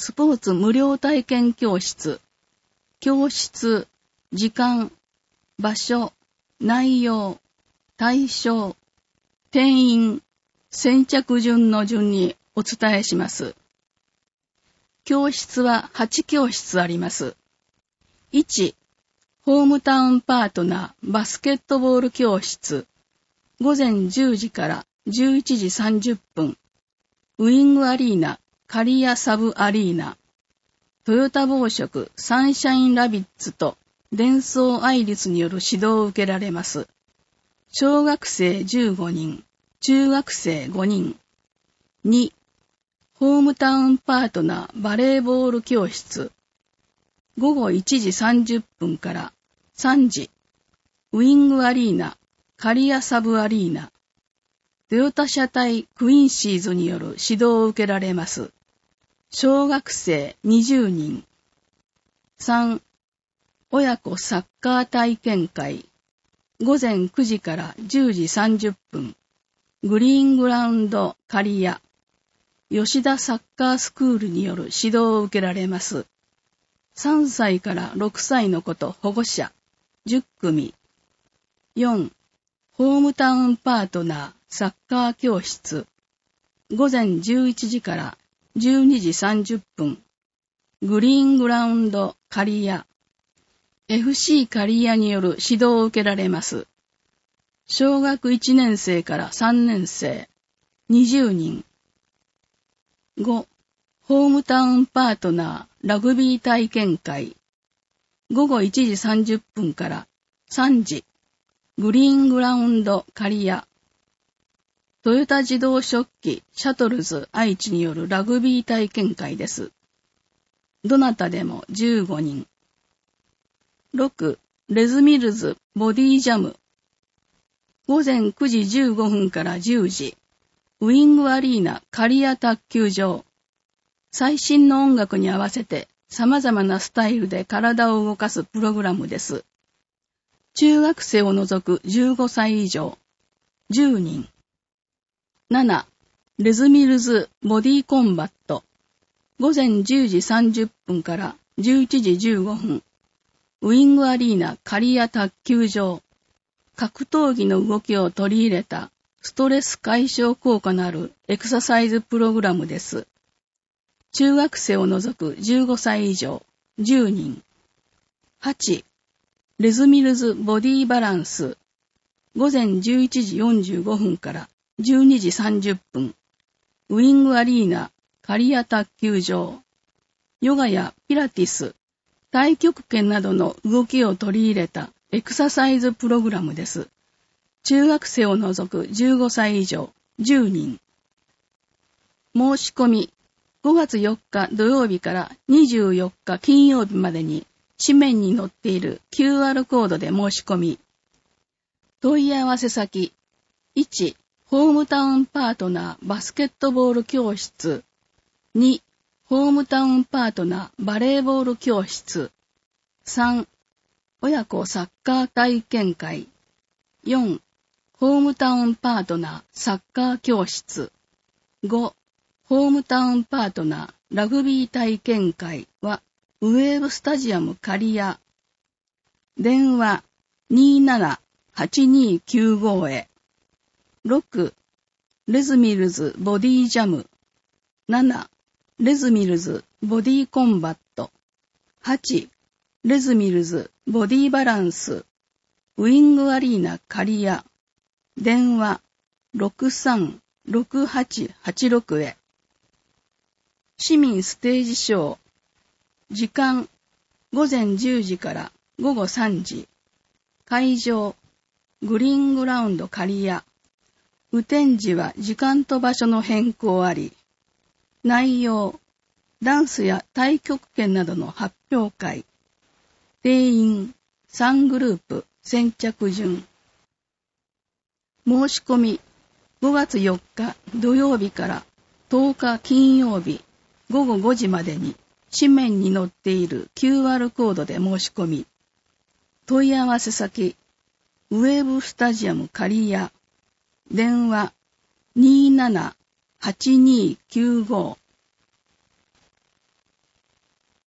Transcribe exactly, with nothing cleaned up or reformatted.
スポーツ無料体験教室、教室、時間、場所、内容、対象、定員、先着順の順にお伝えします。教室ははち教室あります。いち、ホームタウンパートナーバスケットボール教室、ごぜんじゅうじからじゅういちじさんじゅっぷん、ウィングアリーナ、カリアサブアリーナ、トヨタ紡織サンシャインラビッツとデンソーアイリスによる指導を受けられます。小学生じゅうごにん、中学生ごにん。に、ホームタウンパートナーバレーボール教室、ごごいちじさんじゅっぷんからさんじ、ウィングアリーナ、カリアサブアリーナ、トヨタ車体クインシーズによる指導を受けられます。小学生にじゅうにん。さん、親子サッカー体験会、ごぜんくじからじゅうじさんじゅっぷん、グリーングラウンドカリア、吉田サッカースクールによる指導を受けられます。さんさいからろくさいの子と保護者、じゅっくみ。よん、ホームタウンパートナーサッカー教室、ごぜんじゅういちじからじゅうにじさんじゅっぷん、グリーングラウンドカリア、エフシー カリアによる指導を受けられます。小学いちねん生からさんねん生、にじゅうにん。ご、ホームタウンパートナーラグビー体験会、ごごいちじさんじゅっぷんからさんじ、グリーングラウンドカリア、トヨタ自動織機シャトルズ愛知によるラグビー体験会です。どなたでもじゅうごにん。ろく、レズミルズボディジャム、ごぜんくじじゅうごふんからじゅうじ、ウィングアリーナカリア卓球場。最新の音楽に合わせて様々なスタイルで体を動かすプログラムです。中学生を除くじゅうごさい以上、じゅうにん。なな、レズミルズボディコンバット。ごぜんじゅうじさんじゅっぷんからじゅういちじじゅうごふん。ウィングアリーナカリア卓球場。格闘技の動きを取り入れたストレス解消効果のあるエクササイズプログラムです。中学生を除くじゅうごさい以上、じゅうにん。はち、レズミルズボディバランス。ごぜんじゅういちじよんじゅうごふんからじゅうにじさんじゅっぷん。ウィングアリーナカリア卓球場。ヨガやピラティス、太極拳などの動きを取り入れたエクササイズプログラムです。中学生を除くじゅうごさい以上、じゅうにん。申し込み、ごがつよっか土曜日からにじゅうよっか金曜日までに紙面に載っている キューアール コードで申し込み。問い合わせ先、いち、ホームタウンパートナーバスケットボール教室。に、ホームタウンパートナーバレーボール教室。さん、親子サッカー体験会。よん、ホームタウンパートナーサッカー教室。ご、ホームタウンパートナーラグビー体験会はウェーブスタジアムカリア。電話 にーななはちにーきゅうご へ。ろく、レズミルズボディジャム。なな、レズミルズボディコンバット。はち、レズミルズボディバランス。ウィングアリーナカリア。電話 ろくさんろくはちはちろく へ。市民ステージショー。時間、ごぜんじゅうじからごごさんじ。会場、グリーングラウンドカリア。雨天時は時間と場所の変更あり。内容、ダンスや太極拳などの発表会。定員、さんグループ、先着順。申し込み、ごがつよっか土曜日からとおか金曜日ごごごじまでに紙面に載っている キューアール コードで申し込み。問い合わせ先、ウェーブスタジアムカリア。電話 にーななはちにーきゅうご。